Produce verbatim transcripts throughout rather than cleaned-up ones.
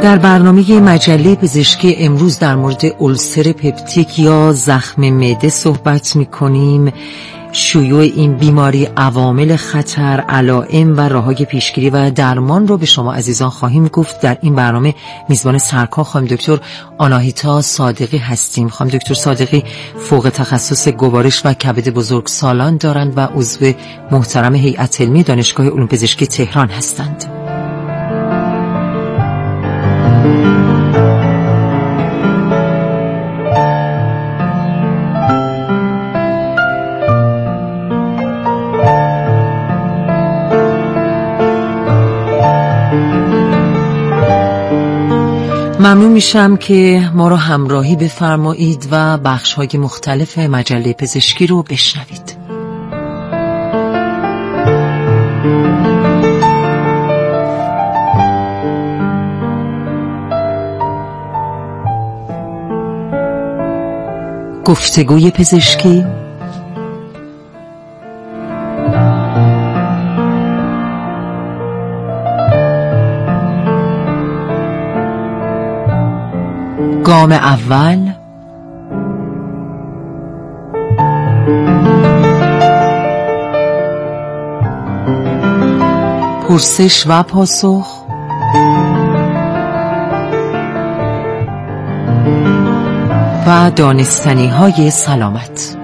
در برنامه مجله پزشکی امروز در مورد ألسر پپتیک یا زخم معده صحبت می‌کنیم. شیوع این بیماری، عوامل خطر، علائم و راه‌های پیشگیری و درمان رو به شما عزیزان خواهیم گفت. در این برنامه میزبان سرکار خانم دکتر آناهیتا صادقی هستیم. خانم دکتر صادقی فوق تخصص گوارش و کبد بزرگسالان دارند و عضو محترم هیئت علمی دانشگاه علوم پزشکی تهران هستند. ممنون میشم که ما رو همراهی بفرمایید و بخش‌های مختلف مجله پزشکی رو بشنوید. گفتگوی پزشکی، گام اول، پرسش و پاسخ، و دانستنی های سلامت.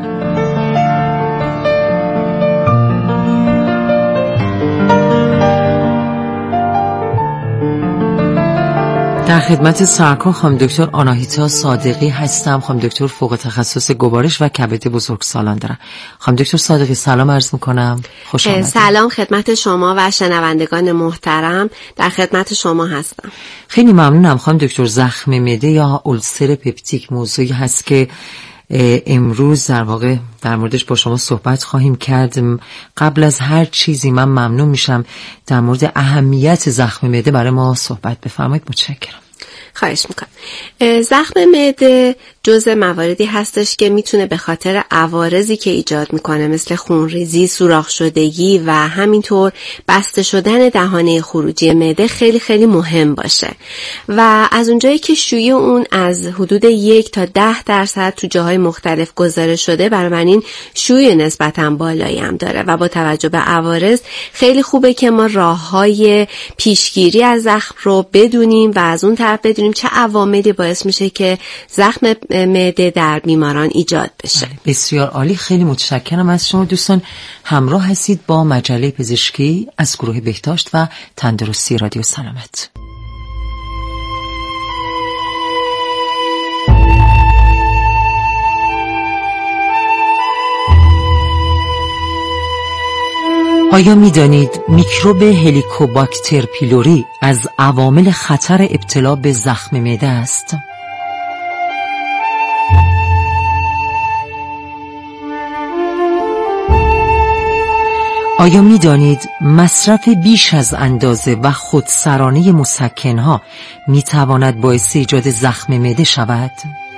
در خدمت سرکار خانم دکتر آناهیتا صادقی هستم. خانم دکتر فوق تخصص گوارش و کبد بزرگسالان دارم. خانم دکتر صادقی سلام عرض میکنم. خوش آمدید. سلام خدمت شما و شنوندگان محترم، در خدمت شما هستم. خیلی ممنونم خانم دکتر. زخم معده یا ألسر پپتیک موضوعی هست که امروز در واقع در موردش با شما صحبت خواهیم کرد. قبل از هر چیزی من ممنون میشم در مورد اهمیت زخم معده برای ما صحبت بفرمایید. متشکرم. خواهش میکنم. زخم معده جزء مواردی هستش که میتونه به خاطر عوارضی که ایجاد میکنه مثل خونریزی، سوراخ شدگی و همینطور بسته شدن دهانه خروجی معده خیلی خیلی مهم باشه و از اونجایی که شیوع اون از حدود یک تا ده درصد تو جاهای مختلف گزارش شده، بنابراین شیوع نسبتاً بالایی هم داره و با توجه به عوارض خیلی خوبه که ما راههای پیشگیری از زخم رو بدونیم و از اون طرف بدونیم چه عواملی باعث میشه که زخم معده در بیماران ایجاد بشه. بسیار عالی. خیلی متشکرم از شما دوستان. همراه هستید با مجله پزشکی از گروه بهداشت و تندرستی رادیو سلامت. آیا می دانید میکروب هلیکوباکتر پیلوری از عوامل خطر ابتلا به زخم معده است؟ آیا می دانید مصرف بیش از اندازه و خودسرانه مسکنها می تواند باعث ایجاد زخم معده شود؟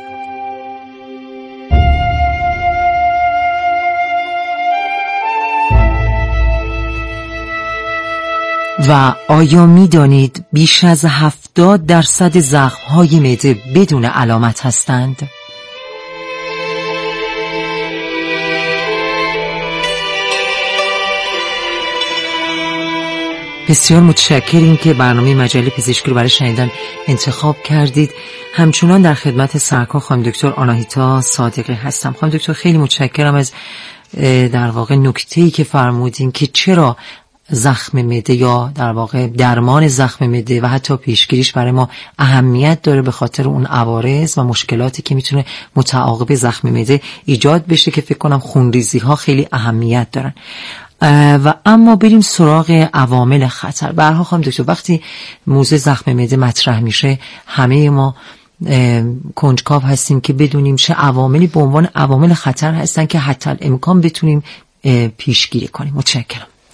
و آیا می دانید بیش از هفتاد درصد زخم‌های معده بدون علامت هستند؟ بسیار متشکریم که برنامه مجله پزشکی رو برای شنیدن انتخاب کردید. همچنان در خدمت سرکار خانم دکتر آناهیتا صادقی هستم. خانم دکتر خیلی متشکرم از در واقع نکته‌ای که فرمودین که چرا زخم معده یا در واقع درمان زخم معده و حتی پیشگیریش برای ما اهمیت داره، به خاطر اون عوارض و مشکلاتی که میتونه متعاقب زخم معده ایجاد بشه که فکر کنم خونریزی ها خیلی اهمیت دارن. و اما بریم سراغ عوامل خطر. به هر حال خانم دکتر وقتی موضوع زخم معده مطرح میشه همه ما کنجکاو هستیم که بدونیم چه عواملی به عنوان عوامل خطر هستن که حتی الامکان بتونیم پیشگیری کنیم. متشکرم.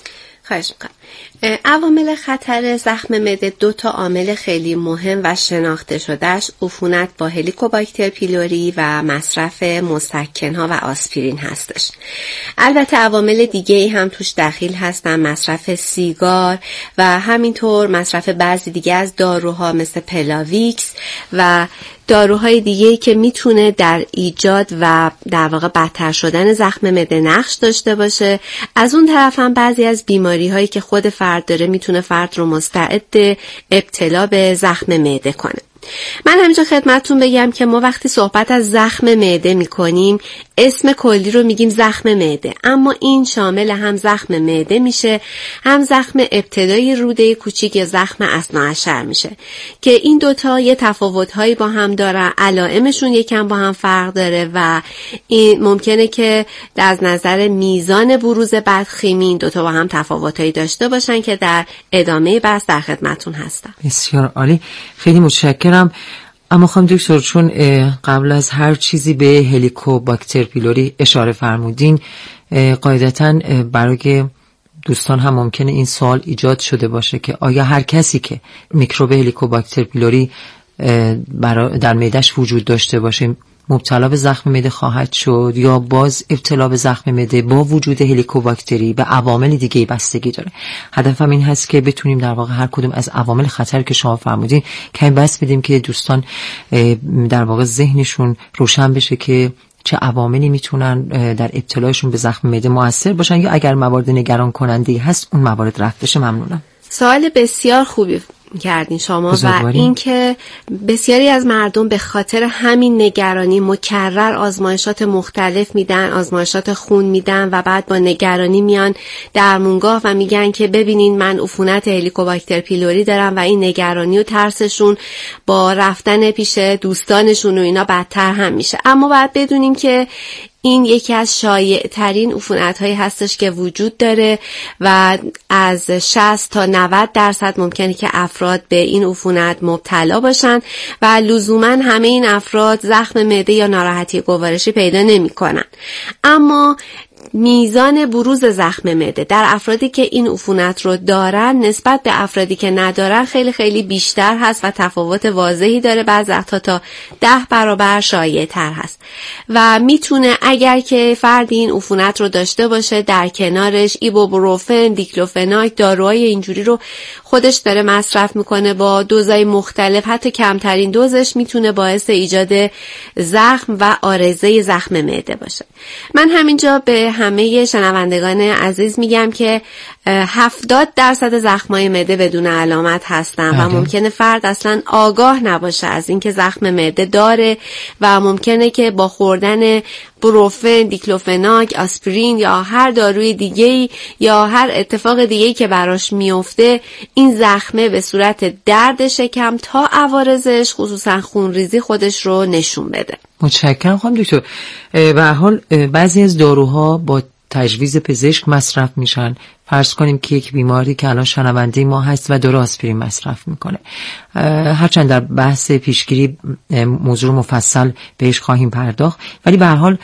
خواهش میکنم. عوامل خطر زخم معده دو تا عامل خیلی مهم و شناخته شدهش عفونت با هلیکوباکتر پیلوری و مصرف مسکن‌ها و آسپرین هستش. البته عوامل دیگه ای هم توش دخیل هستن، مصرف سیگار و همینطور مصرف بعضی دیگه از داروها مثل پلاویکس و داروهای دیگه‌ای که میتونه در ایجاد و در واقع بدتر شدن زخم معده نقش داشته باشه. از اون طرف هم بعضی از بیماری‌هایی که خود فرد داره میتونه فرد رو مستعد ابتلا به زخم معده کنه. من همینجا خدمتتون بگم که ما وقتی صحبت از زخم معده میکنیم اسم کلی رو میگیم زخم معده، اما این شامل هم زخم معده میشه، هم زخم ابتدای روده کوچیک یا زخم اثناعشر میشه که این دوتا یه تفاوت‌هایی با هم دارن، علائمشون یکم با هم فرق داره و این ممکنه که از نظر میزان بروز بدخیمی این دوتا با هم تفاوت‌هایی داشته باشن که در ادامه بحث در خدمتتون هستم. بسیار عالی، خیلی متشکرم. اما خانم دکتر چون قبل از هر چیزی به هلیکوباکتر پیلوری اشاره فرمودین، قاعدتاً برای دوستان هم ممکنه این سوال ایجاد شده باشه که آیا هر کسی که میکروب هلیکوباکتر پیلوری در معده‌اش وجود داشته باشه مبتلا به زخم معده خواهد شد یا باز ابتلا به زخم معده با وجود هلیکوباکتری به عوامل دیگه بستگی داره؟ هدفم این هست که بتونیم در واقع هر کدوم از عوامل خطر که شما فرمودین کمی بس بدیم که دوستان در واقع ذهنشون روشن بشه که چه عواملی میتونن در ابتلاشون به زخم معده مؤثر باشن یا اگر موارد نگران کننده هست اون موارد رفع بشه. ممنونم. سوال بسیار خوبی کردین شما و این که بسیاری از مردم به خاطر همین نگرانی مکرر آزمایشات مختلف میدن، آزمایشات خون میدن و بعد با نگرانی میان درمونگاه و میگن که ببینین من عفونت هلیکوباکتر پیلوری دارم و این نگرانی و ترسشون با رفتن پیش دوستانشون و اینا بدتر هم میشه. اما باید بدونیم که این یکی از شایع ترین عفونت هایی هستش که وجود داره و از شصت تا نود درصد ممکنه که افراد به این عفونت مبتلا باشن و لزوما همه این افراد زخم معده یا ناراحتی گوارشی پیدا نمی کنن. اما میزان بروز زخم معده در افرادی که این عفونت رو دارن نسبت به افرادی که ندارن خیلی خیلی بیشتر هست و تفاوت واضحی داره، بعضی وقتا تا ده برابر شایع تر هست و میتونه اگر که فردی این عفونت رو داشته باشه در کنارش ایبوپروفن، دیکلوفناک، داروهای اینجوری رو خودش داره مصرف میکنه با دوزای مختلف، حتی کمترین دوزش میتونه باعث ایجاد زخم و عارضه زخم معده باشه. من همینجا به همه شنوندگان عزیز میگم که هفتاد درصد زخمای معده بدون علامت هستن و ممکنه فرد اصلا آگاه نباشه از اینکه زخم معده داره و ممکنه که با خوردن بروفن، دیکلوفناک، آسپرین یا هر داروی دیگه‌ای یا هر اتفاق دیگه‌ای که براش میفته این زخمه به صورت درد شکم تا عوارضش خصوصا خونریزی خودش رو نشون بده. متشکرم خانم دکتر. به هر حال بعضی از داروها با تجویز پزشک مصرف میشن. فرض کنیم که یک بیماری که الان شنونده ما هست و داره آسپرین مصرف میکنه، هرچند در بحث پیشگیری موضوع مفصل بهش خواهیم پرداخت، ولی به هر حال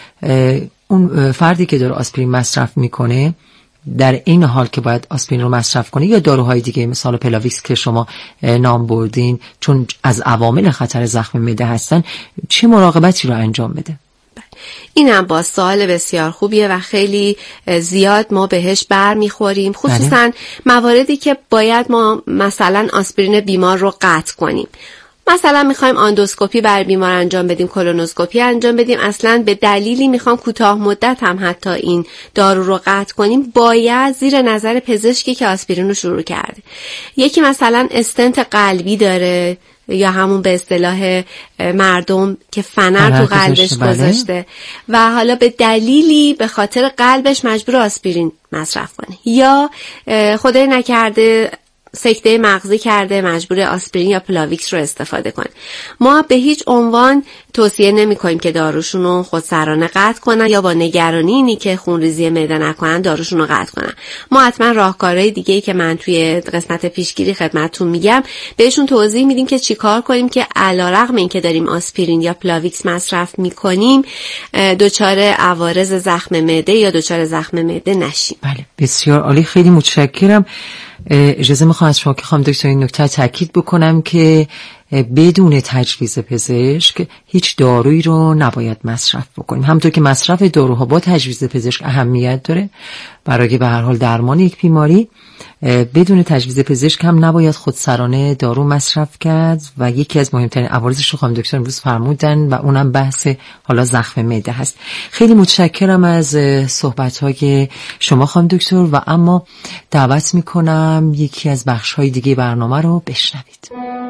اون فردی که داره آسپرین مصرف میکنه در این حال که باید آسپرین رو مصرف کنه یا داروهای دیگه مثال پلاویکس که شما نام بردین چون از عوامل خطر زخم معده هستن، چه مراقبتی رو انجام بده؟ این هم با سوال بسیار خوبیه و خیلی زیاد ما بهش بر میخوریم، خصوصا مواردی که باید ما مثلا آسپرین بیمار رو قطع کنیم. مثلا میخوایم آندوسکوپی بر بیمار انجام بدیم، کولونوسکوپی انجام بدیم، اصلا به دلیلی میخوام کوتاه مدت هم حتی این دارو رو قطع کنیم، باید زیر نظر پزشکی که آسپرین رو شروع کرده. یکی مثلا استنت قلبی داره یا همون به اصطلاح مردم که فنر تو قلبش گذاشته و حالا به دلیلی به خاطر قلبش مجبور آسپرین مصرف کنه، یا خدای نکرده سکته مغزی کرده مجبور آسپرین یا پلاویکس رو استفاده کنه. ما به هیچ عنوان توصیه نمی‌کنیم که داروشون رو خودسرانه قطع کنن یا با نگرانی اینی که خونریزی معده نکنن داروشون رو قطع کنن. ما حتما راهکارهای دیگه‌ای که من توی قسمت پیشگیری خدمتتون میگم بهشون توضیح میدیم که چیکار کنیم که علیرغم اینکه داریم آسپرین یا پلاویکس مصرف میکنیم دچار عوارض زخم معده یا دچار زخم معده نشیم. بله بسیار عالی، خیلی متشکرم. اجازه میخوام از شما که خانم دکتر این نکته تاکید بکنم که بدون تجویز پزشک هیچ دارویی رو نباید مصرف بکنیم. همونطور که مصرف داروها با تجویز پزشک اهمیت داره برای به هر حال درمان یک بیماری، بدون تجویز پزشک هم نباید خودسرانه دارو مصرف کرد و یکی از مهمترین عوارضش رو خانم دکتر امروز فرمودن و اونم بحث حالا زخم معده هست. خیلی متشکرم از صحبت‌های شما خانم دکتر و اما دعوت میکنم یکی از بخش‌های دیگه برنامه رو بشنوید.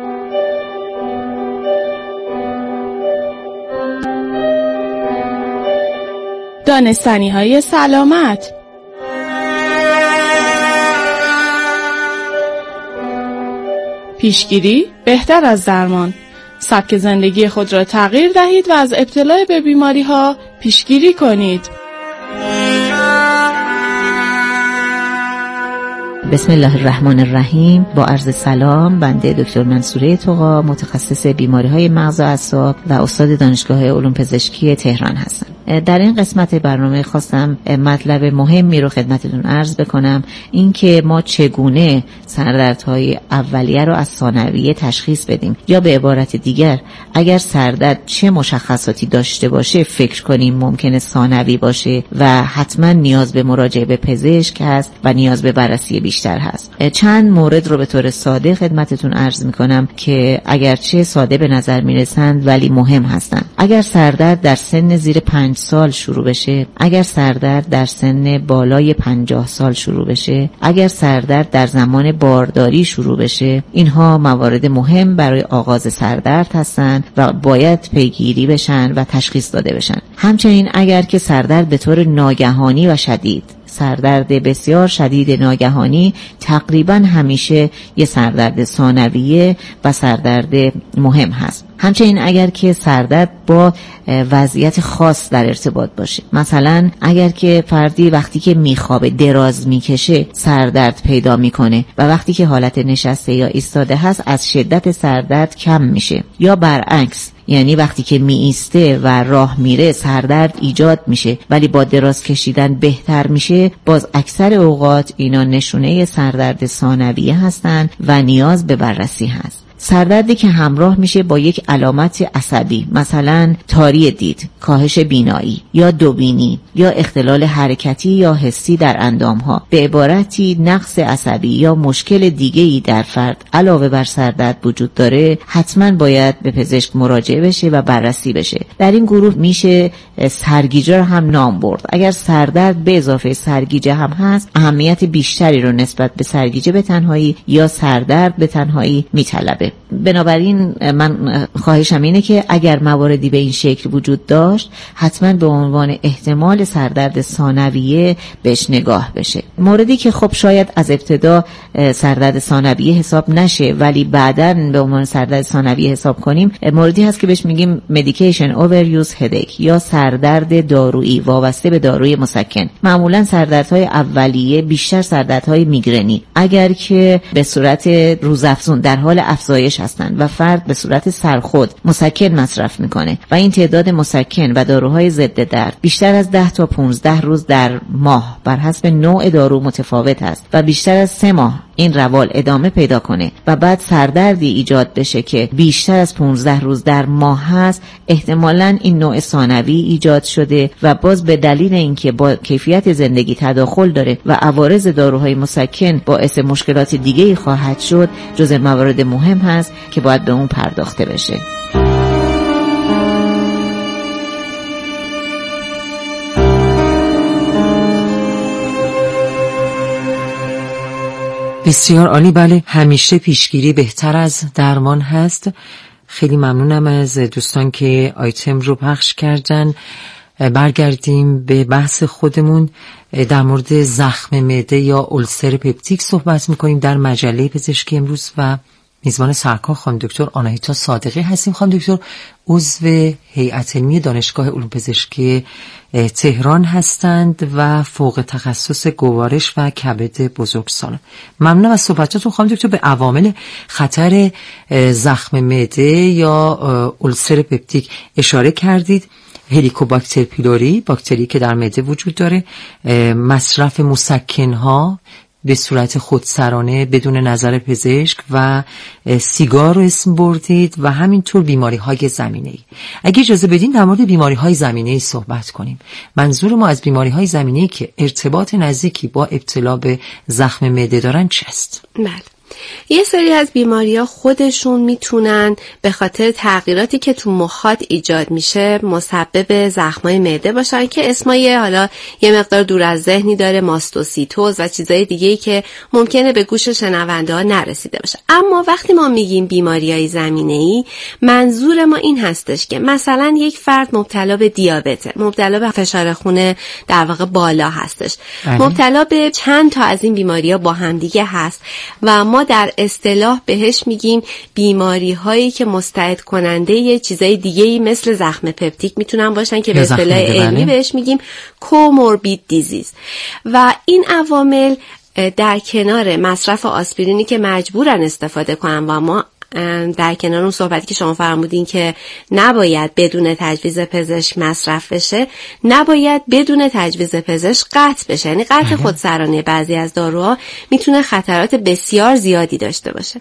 دانستنی‌های سلامت. پیشگیری بهتر از درمان. سبک زندگی خود را تغییر دهید و از ابتلا به بیماری‌ها پیشگیری کنید. بسم الله الرحمن الرحیم. با عرض سلام، بنده دکتر منصوره طغا، متخصص بیماری‌های مغز و اعصاب و استاد دانشگاه علوم پزشکی تهران هستم. در این قسمت برنامه خواستم مطلب مهمی رو خدمتتون عرض بکنم، اینکه ما چگونه سردردهای اولیه رو از ثانویه تشخیص بدیم، یا به عبارت دیگر اگر سردرد چه مشخصاتی داشته باشه فکر کنیم ممکنه ثانوی باشه و حتما نیاز به مراجعه به پزشک هست و نیاز به بررسی بیشتر هست. چند مورد رو به طور ساده خدمتتون عرض میکنم که اگرچه ساده به نظر میرسند ولی مهم هستند. اگر سردرد در سن زیر پنج سال شروع بشه، اگر سردرد در سن بالای پنجاه سال شروع بشه، اگر سردرد در زمان بارداری شروع بشه، اینها موارد مهم برای آغاز سردرد هستند و باید پیگیری بشن و تشخیص داده بشن. همچنین اگر که سردرد به طور ناگهانی و شدید، سردرد بسیار شدید ناگهانی تقریبا همیشه یه سردرد ثانویه و سردرد مهم هست. همچنین اگر که سردرد با وضعیت خاص در ارتباط باشه، مثلا اگر که فردی وقتی که میخوابه دراز میکشه سردرد پیدا میکنه و وقتی که حالت نشسته یا ایستاده هست از شدت سردرد کم میشه، یا برعکس، یعنی وقتی که می ایسته و راه میره سردرد ایجاد میشه ولی با دراز کشیدن بهتر میشه، باز اکثر اوقات اینا نشونه سردرد ثانویه هستن و نیاز به بررسی هست. سردردی که همراه میشه با یک علامت عصبی، مثلا تاری دید، کاهش بینایی یا دوبینی یا اختلال حرکتی یا حسی در اندامها، به عبارتی نقص عصبی یا مشکل دیگه‌ای در فرد علاوه بر سردرد وجود داره، حتما باید به پزشک مراجعه بشه و بررسی بشه. در این گروه میشه سرگیجه رو هم نام برد. اگر سردرد به اضافه سرگیجه هم هست، اهمیت بیشتری رو نسبت به سرگیجه به تنهایی یا سردرد به تنهایی میطلبه. بنابراین من خواهشم اینه که اگر مواردی به این شکل وجود داشت حتما به عنوان احتمال سردرد ثانویه بهش نگاه بشه. موردی که خب شاید از ابتدا سردرد ثانویه حساب نشه ولی بعداً به عنوان سردرد ثانویه حساب کنیم، موردی هست که بهش میگیم medication overuse headache یا سردرد دارویی وابسته به داروی مسکن. معمولاً سردردهای اولیه بیشتر سردردهای میگرنی اگر که به صورت روزافزون در حال افزایش هستند و فرد به صورت سرخود مسکن مصرف میکنه و این تعداد مسکن و داروهای ضد درد بیشتر از ده تا پانزده روز در ماه بر حسب نوع دارو متفاوت است و بیشتر از سه ماه این روال ادامه پیدا کنه و بعد سردردی ایجاد بشه که بیشتر از پانزده روز در ماه هست، احتمالاً این نوع ثانوی ایجاد شده و باز به دلیل اینکه با کیفیت زندگی تداخل داره و عوارض داروهای مسکن باعث مشکلات دیگه‌ای خواهد شد، جزء موارد مهم هست که باید به اون پرداخته بشه. بسیار عالی. بله، همیشه پیشگیری بهتر از درمان هست. خیلی ممنونم از دوستان که آیتم رو پخش کردن. برگردیم به بحث خودمون. در مورد زخم معده یا ألسر پپتیک صحبت میکنیم در مجله پزشکی امروز و میزبان سرکار خانم دکتر آناهیتا صادقی هستیم. خانم دکتر عضو هیئت علمی دانشگاه علوم پزشکی تهران هستند و فوق تخصص گوارش و کبد بزرگسالان. ممنونم از صحبتاتون خانم دکتر. به عوامل خطر زخم معده یا ألسر پپتیک اشاره کردید. هلیکوباکتر پیلوری، باکتری که در معده وجود داره، مصرف مسکن‌ها به صورت خودسرانه بدون نظر پزشک و سیگار رو اسم بردید و همینطور بیماری های زمینه‌ای. اگه اجازه بدین در مورد بیماری های زمینه‌ای صحبت کنیم. منظور ما از بیماری های زمینه‌ای که ارتباط نزدیکی با ابتلا به زخم معده دارن چه است؟ بله. یه سری از بیماری‌ها خودشون میتونن به خاطر تغییراتی که تو مخاط ایجاد میشه مسبب زخمای معده باشن که اسمای حالا یه مقدار دور از ذهنی داره، ماستوسیتوز و چیزای دیگه‌ای که ممکنه به گوش شنونده ها نرسیده باشه. اما وقتی ما میگیم بیماری‌های زمینه‌ای، منظور ما این هستش که مثلا یک فرد مبتلا به دیابته، مبتلا به فشار خون در واقع بالا هستش، اه. مبتلا به چند تا از این بیماری‌ها با هم دیگه هست و ما در اصطلاح بهش میگیم بیماری هایی که مستعد کننده یه چیزای دیگه‌ای مثل زخم پپتیک میتونن باشن که به اصطلاح علمی بهش میگیم کوموربید دیزیز. و این عوامل در کنار مصرف آسپرینی که مجبورن استفاده کنن و ما در کنار اون صحبتی که شما فرمودین که نباید بدون تجویز پزشک مصرف بشه، نباید بدون تجویز پزشک قطع بشه. یعنی قطع خودسرانه بعضی از داروها میتونه خطرات بسیار زیادی داشته باشه.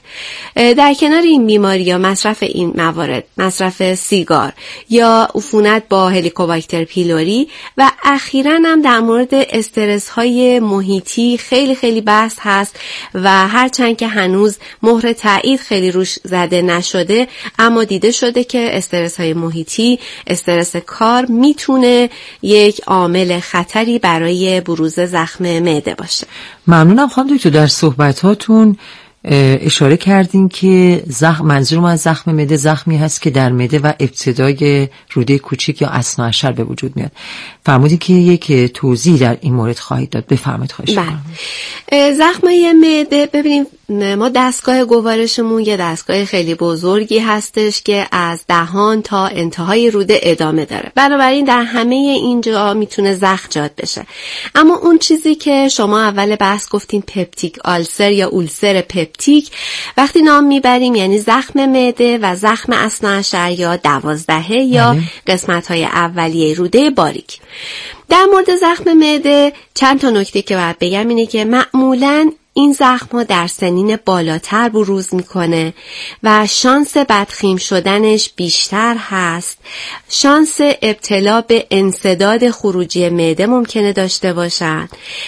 در کنار این بیماری یا مصرف این موارد، مصرف سیگار یا عفونت با هلیکوباکتر پیلوری و اخیراً هم در مورد استرس های محیطی خیلی خیلی بحث هست و هرچند که هنوز مهر تایید خیلی روش زده نشده، اما دیده شده که استرس های محیطی، استرس کار میتونه یک عامل خطری برای بروز زخم معده باشه. ممنونم خانم دکتر. در صحبتاتون اشاره کردین که زخم، منظورم از زخم معده زخمی هست که در معده و ابتدای روده کوچیک یا اثناعشر به وجود میاد. فرمودید که یک توضیح در این مورد خواهید داد. بفرمایید خواهش می‌کنم. زخمای معده، ببینیم ما دستگاه گوارشمون یه دستگاه خیلی بزرگی هستش که از دهان تا انتهای روده ادامه داره. بنابراین در همه اینجا میتونه زخم ایجاد بشه. اما اون چیزی که شما اول بحث گفتین پپتیک آلسر یا ألسر پپتیک، وقتی نام میبریم یعنی زخم معده و زخم اثناعشر یا دوازدهه یا قسمت‌های اولیه روده باریک. در مورد زخم معده چند تا نکته که باید بگم اینه که معمولاً این زخم‌ها در سنین بالاتر بروز میکنه و شانس بدخیم شدنش بیشتر هست. شانس ابتلا به انسداد خروجی معده ممکنه داشته باشن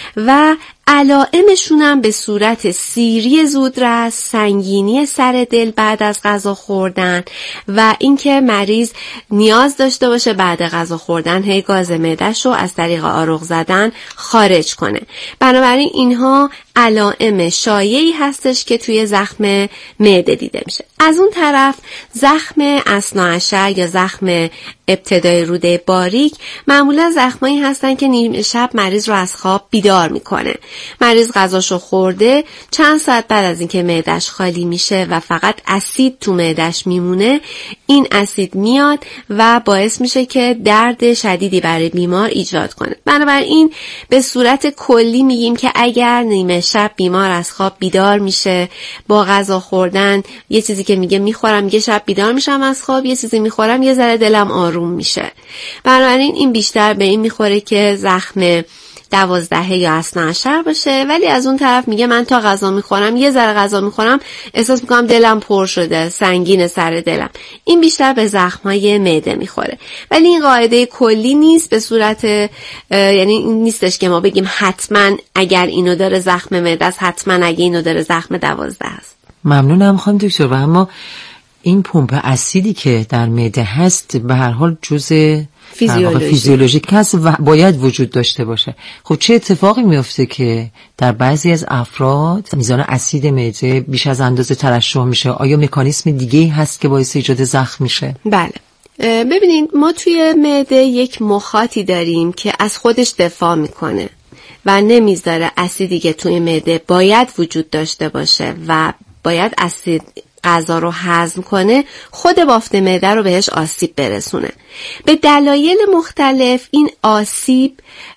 و علائمشون هم به صورت سیری زودرس، سنگینی سر دل بعد از غذا خوردن و اینکه مریض نیاز داشته باشه بعد غذا خوردن هی گاز معده‌شو از طریق آروغ زدن خارج کنه. بنابراین اینها علائم شایعی هستش که توی زخم معده دیده میشه. از اون طرف زخم اثناعشر یا زخم ابتدای روده باریک معمولا زخمایی هستن که نیمه شب مریض رو از خواب بیدار میکنه. مریض غذاشو خورده، چند ساعت بعد از اینکه معده‌اش خالی میشه و فقط اسید تو معده‌اش میمونه، این اسید میاد و باعث میشه که درد شدیدی برای بیمار ایجاد کنه. بنابراین به صورت کلی میگیم که اگر نیمه شب بیمار از خواب بیدار میشه با غذا خوردن، یه چیزی که میگه میخورم یه شب بیدار میشم از خواب، یه چیزی میخورم یه ذره دلم آروم میشه، بنابراین این بیشتر به این میخوره که زخم دوازدهه یا اثناعشر باشه. ولی از اون طرف میگه من تا غذا میخورم، یه ذره غذا میخورم احساس میکنم دلم پر شده، سنگین سر دلم. این بیشتر به زخمای معده میخوره. ولی این قاعده کلی نیست، به صورت یعنی این نیستش که ما بگیم حتما اگر اینو داره زخم معده است، حتما اگه اینو داره زخم دوازده است. ممنونم خانم دکتر. و اما این پمپ اسیدی که در معده هست به هر حال جزء فیزیولوژی. فیزیولوژیک هست و باید وجود داشته باشه. خب چه اتفاقی میفته که در بعضی از افراد میزان اسید معده بیش از اندازه ترشح میشه؟ آیا مکانیسم دیگه‌ای هست که باعث ایجاد زخم میشه؟ بله. ببینید ما توی معده یک مخاطی داریم که از خودش دفاع میکنه و نمیذاره اسیدی که توی معده باید وجود داشته باشه و باید اسید غذا رو هضم کنه خود بافت معده رو بهش آسیب برسونه. به دلایل مختلف این آسیب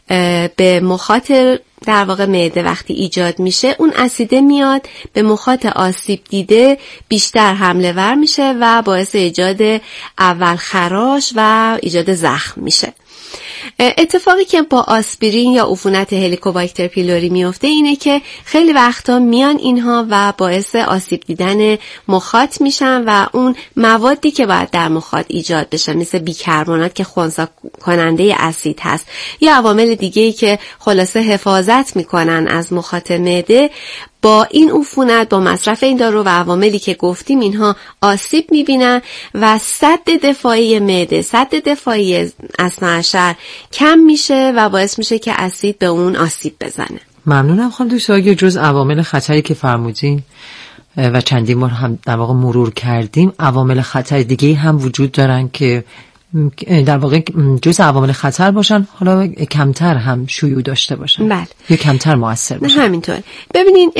به مخاط در واقع معده وقتی ایجاد میشه، اون اسیده میاد به مخاط آسیب دیده بیشتر حمله ور میشه و باعث ایجاد اول خراش و ایجاد زخم میشه. اتفاقی که با آسپرین یا عفونت هلیکوباکتر پیلوری میفته اینه که خیلی وقتا میان اینها و باعث آسیب دیدن مخاط میشن و اون موادی که باید در مخاط ایجاد بشه مثل بیکربنات که خنثی کننده اسید هست یا عوامل دیگه‌ای که خلاصه حفاظت میکنن از مخاط معده، با این عفونت با مصرف این دارو و عواملی که گفتیم اینها آسیب میبینن و سد دفاعی معده، سد دفاعی اثناعشر کم میشه و باعث میشه که اسید به اون آسیب بزنه. ممنونم خانم دکتر. اگه جز عوامل خطری که فرمودین و چندین بار هم در واقع مرور کردیم، عوامل خطر دیگه هم وجود دارن که در واقع جز عوامل خطر باشن، حالا کمتر هم شیوع داشته باشن؟ بله. یا کمتر مؤثر باشن؟ همینطور. ببینین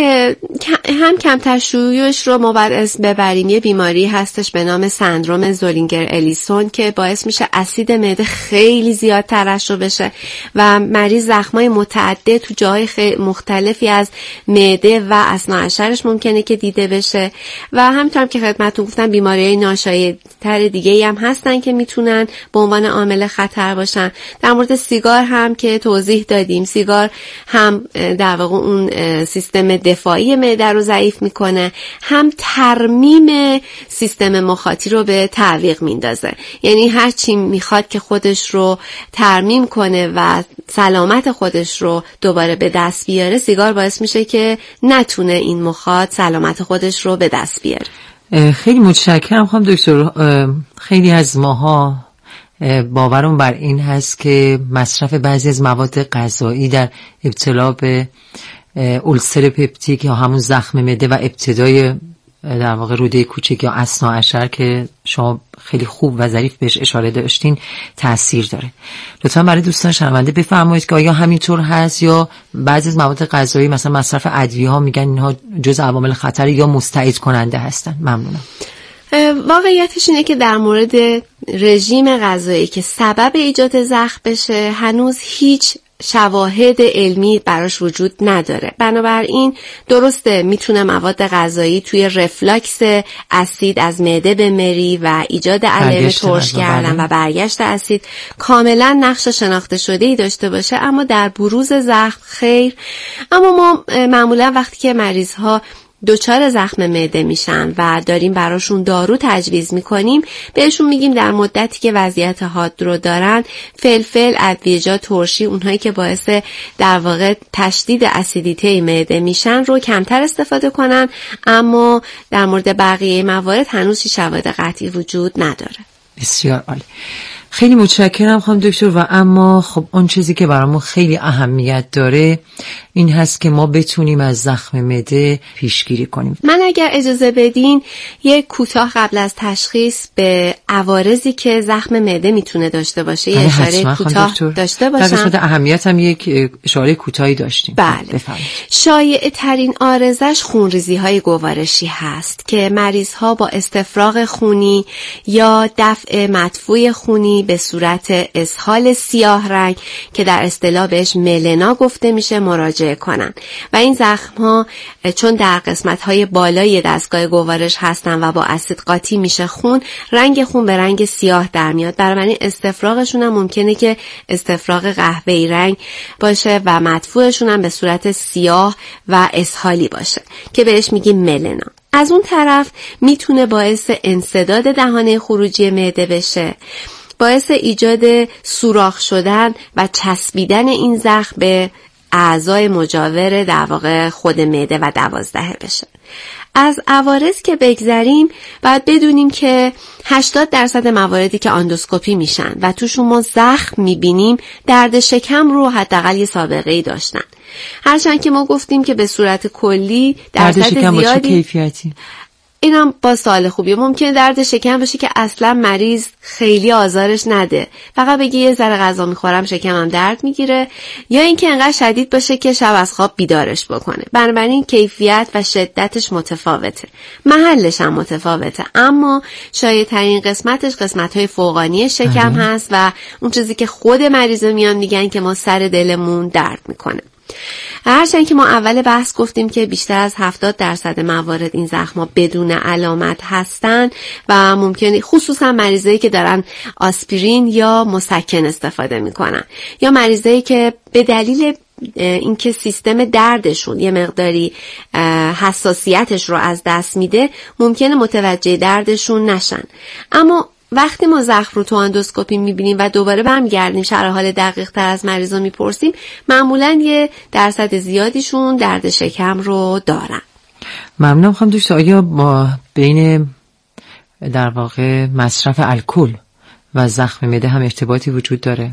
هم کمتر شیوعش رو ما باید از ببریم. یه بیماری هستش به نام سندروم زولینگر الیسون که باعث میشه اسید معده خیلی زیاد ترشح بشه و مریض زخمای متعدد تو جاهای مختلفی از معده و اثناعشرش ممکنه که دیده بشه و همینطور هم که خدمتتون گفتم بیماری‌های ناشایع‌تر دیگه‌ای هم هستن که میتونن به عنوان عامل خطر باشن. در مورد سیگار هم که توضیح دادیم، سیگار هم در واقع اون سیستم دفاعی معده رو ضعیف میکنه، هم ترمیم سیستم مخاطی رو به تعویق میندازه. یعنی هر چی میخواد که خودش رو ترمیم کنه و سلامت خودش رو دوباره به دست بیاره، سیگار باعث میشه که نتونه این مخاط سلامت خودش رو به دست بیاره. خیلی متشکرم خانم دکتر. خیلی از ماها باورم بر این هست که مصرف بعضی از مواد غذایی در ابتلا به اولسر پپتیک یا همون زخم معده و ابتدای در واقع روده کوچک یا اثناعشر که شما خیلی خوب و ظریف بهش اشاره داشتین تأثیر داره. لطفا برای دوستان شنونده بفرمایید که آیا همینطور هست یا بعضی از مواد غذایی مثلا مصرف ادویه ها میگن اینها جز عوامل خطر یا مستعد کننده هستن؟ ممنونم. واقعیتش اینه که در مورد رژیم غذایی که سبب ایجاد زخم بشه هنوز هیچ شواهد علمی براش وجود نداره. بنابراین درسته میتونه مواد غذایی توی رفلاکس اسید از معده به مری و ایجاد علائم ترش کردن و برگشت اسید کاملا نقش شناخته شده ای داشته باشه، اما در بروز زخم خیر. اما ما معمولا وقتی که مریض ها دچار زخم معده میشن و داریم براشون دارو تجویز میکنیم، بهشون میگیم در مدتی که وضعیت حاد رو دارن فلفل، ادویه‌جات ترشی، اونهایی که باعث در واقع تشدید اسیدیته معده میشن رو کمتر استفاده کنن. اما در مورد بقیه موارد هنوز شواهد قطعی وجود نداره. بسیار عالی. خیلی متشکرم خانم دکتر. و اما خب اون چیزی که برامون خیلی اهمیت داره این هست که ما بتونیم از زخم معده پیشگیری کنیم. من اگر اجازه بدین یک کوتاه قبل از تشخیص به عوارضی که زخم معده میتونه داشته باشه یه اشاره کوتاه داشته باشم. در قسمت اهمیت هم یک اشاره کوتاهی داشتیم. بله. بفرمایید. شایع ترین عارضش خونریزی های گوارشی هست که مریض ها با استفراغ خونی یا دفع مدفوع خونی به صورت اسهال سیاه رنگ که در اصطلاح بهش ملنا گفته میشه مراجعه کنن و این زخم ها چون در قسمت های بالای دستگاه گوارش هستن و با اسید قاطی میشه خون، رنگ خون به رنگ سیاه در میاد. بنابراین استفراغشون هم ممکنه که استفراغ قهوه‌ای رنگ باشه و مدفوعشون هم به صورت سیاه و اسهالی باشه که بهش میگیم ملنا. از اون طرف میتونه باعث انسداد دهانه خروجی معده بشه، باعث ایجاد سوراخ شدن و چسبیدن این زخم به اعضای مجاور در واقع خود معده و دوازدهه بشه. از عوارض که بگذریم باید بدونیم که هشتاد درصد مواردی که اندوسکوپی میشن و توشون ما زخم میبینیم درد شکم رو حداقل یه سابقه‌ای داشتن. هرچند که ما گفتیم که به صورت کلی درصد درد شکم زیادی با چه کیفیتی؟ اینم با سوال خوبیه. ممکنه درد شکم باشه که اصلا مریض خیلی آزارش نده، فقط بگه یه ذره غذا میخورم شکمم درد میگیره، یا اینکه انقدر شدید باشه که شب از خواب بیدارش بکنه. بنابراین کیفیت و شدتش متفاوته، محلش هم متفاوته، اما شایع‌ترین قسمتش قسمت‌های فوقانی شکم هست و اون چیزی که خود مریض میان میگن که ما سر دلمون درد میکنه. هرچند که ما اول بحث گفتیم که بیشتر از هفتاد درصد موارد این زخم‌ها بدون علامت هستن و ممکنه خصوصا مریضایی که دارن آسپرین یا مسکن استفاده میکنن یا مریضایی که به دلیل اینکه سیستم دردشون یه مقداری حساسیتش رو از دست میده ممکنه متوجه دردشون نشن. اما وقتی ما زخم رو تو اندوسکوپی میبینیم و دوباره برمیگردیم شرح حال دقیق تر از مریضا میپرسیم، معمولا یه درصد زیادیشون درد شکم رو دارن. ممنونم خانم دکتر. آیا با بین در واقع مصرف الکل و زخم معده هم ارتباطی وجود داره؟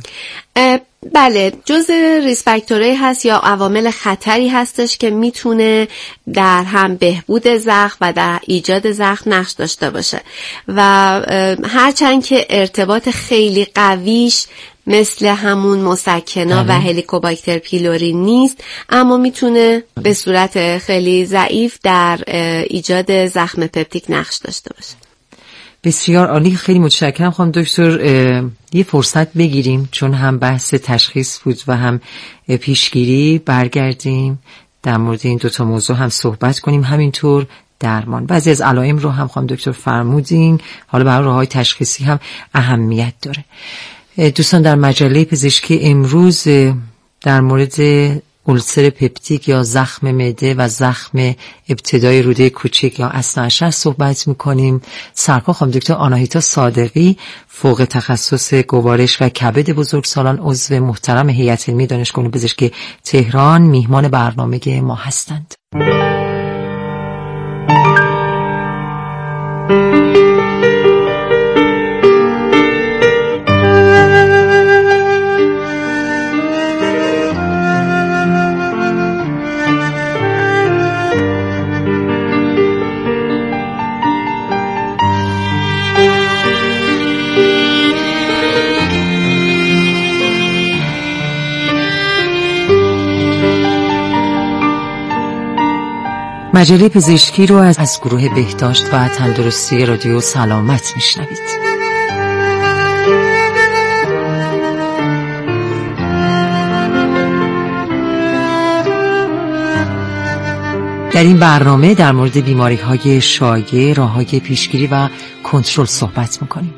بله، جز ریسک فاکتورایی هست یا عوامل خطری هستش که میتونه در هم بهبود زخم و در ایجاد زخم نقش داشته باشه و هرچند که ارتباط خیلی قویش مثل همون مسکنا و هلیکوباکتر پیلوری نیست، اما میتونه به صورت خیلی ضعیف در ایجاد زخم پپتیک نقش داشته باشه. بسیار عالی، خیلی متشکرم خانم دکتر. یه فرصت بگیریم چون هم بحث تشخیص بود و هم پیشگیری، برگردیم در مورد این دوتا موضوع هم صحبت کنیم، همینطور درمان. بعضی از علائم رو هم خانم دکتر فرمودین، حالا برای راه‌های تشخیصی هم اهمیت داره. دوستان، در مجله پزشکی امروز در مورد اولسر پپتیک یا زخم معده و زخم ابتدای روده کوچک یا اثنا عشر صحبت میکنیم. سرکار خانم دکتر آناهیتا صادقی، فوق تخصص گوارش و کبد بزرگسالان، عضو محترم هیئت علمی دانشگاه علوم پزشکی تهران، میهمان برنامه ما هستند. مجله پزشکی رو از, از گروه بهداشت و تندرستی رادیو سلامت میشنوید. در این برنامه در مورد بیماری‌های شایع، راه‌های پیشگیری و کنترل صحبت می‌کنیم.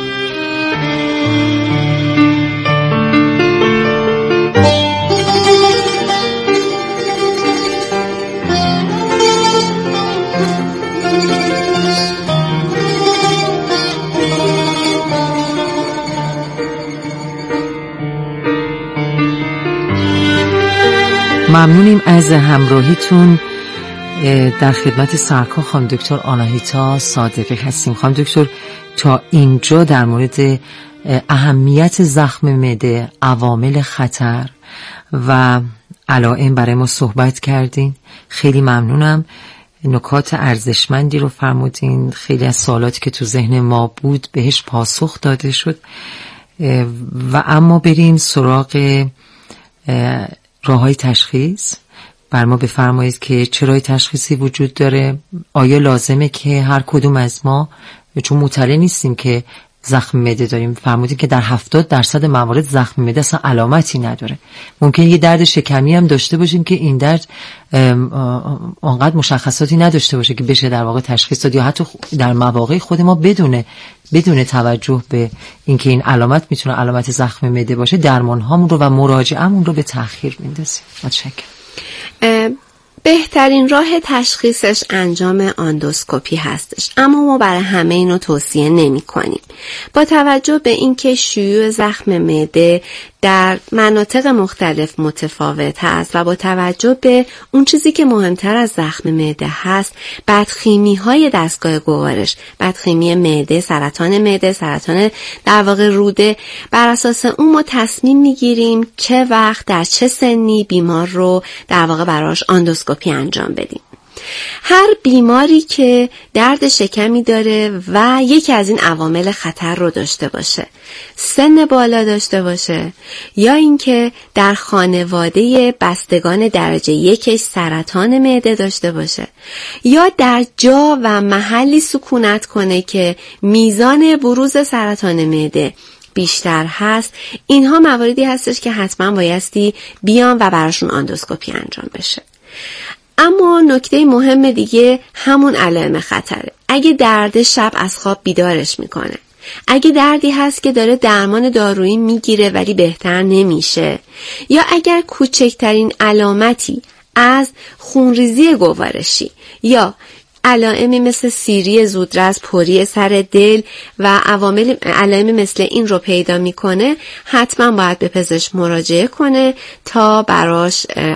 ممنونیم از همراهیتون. در خدمت سرکار خانم دکتر آناهیتا صادقی هستیم. خانم دکتر، تا اینجا در مورد اهمیت زخم معده، عوامل خطر و علائم برای ما صحبت کردین. خیلی ممنونم، نکات ارزشمندی رو فرمودین. خیلی از سوالاتی که تو ذهن ما بود بهش پاسخ داده شد. و اما بریم سراغ راه‌های تشخیص. بر ما بفرمایید که چه راه تشخیصی وجود داره؟ آیا لازمه که هر کدوم از ما، چون مطلع نیستیم که زخم معده داریم، فرمودید که در هفتاد درصد موارد زخم معده اصلا علامتی نداره. ممکن یه درد شکمی هم داشته باشیم که این درد اونقدر مشخصاتی نداشته باشه که بشه در واقع تشخیص داد، یا حتی در مواقع خود ما بدون بدون توجه به اینکه این علامت میتونه علامت زخم معده باشه، درمان هامون رو و مراجعه‌مون رو به تأخیر میندازیم. متشکرم. بهترین راه تشخیصش انجام اندوسکوپی هستش، اما ما برای همه اینو توصیه نمی کنیم. با توجه به اینکه شیوع زخم معده در مناطق مختلف متفاوت هست و با توجه به اون چیزی که مهمتر از زخم معده هست، بدخیمی های دستگاه گوارش، بدخیمی معده، سرطان معده، سرطان در واقع روده، بر اساس اون ما تصمیم میگیریم چه وقت در چه سنی بیمار رو در واقع براش اندوسکوپی انجام بدیم. هر بیماری که درد شکمی داره و یکی از این عوامل خطر رو داشته باشه، سن بالا داشته باشه، یا اینکه در خانواده بستگان درجه یکش سرطان معده داشته باشه، یا در جا و محلی سکونت کنه که میزان بروز سرطان معده بیشتر هست، اینها مواردی هستش که حتما بایستی بیان و براشون اندوسکوپی انجام بشه. اما نکته مهم دیگه همون علائم خطره. اگه درد شب از خواب بیدارش میکنه، اگه دردی هست که داره درمان دارویی میگیره ولی بهتر نمیشه، یا اگر کوچکترین علامتی از خونریزی گوارشی یا علائمی مثل سیری زودرس، پوری سر دل و عوامل علائم مثل این رو پیدا میکنه، حتما باید به پزشک مراجعه کنه تا براش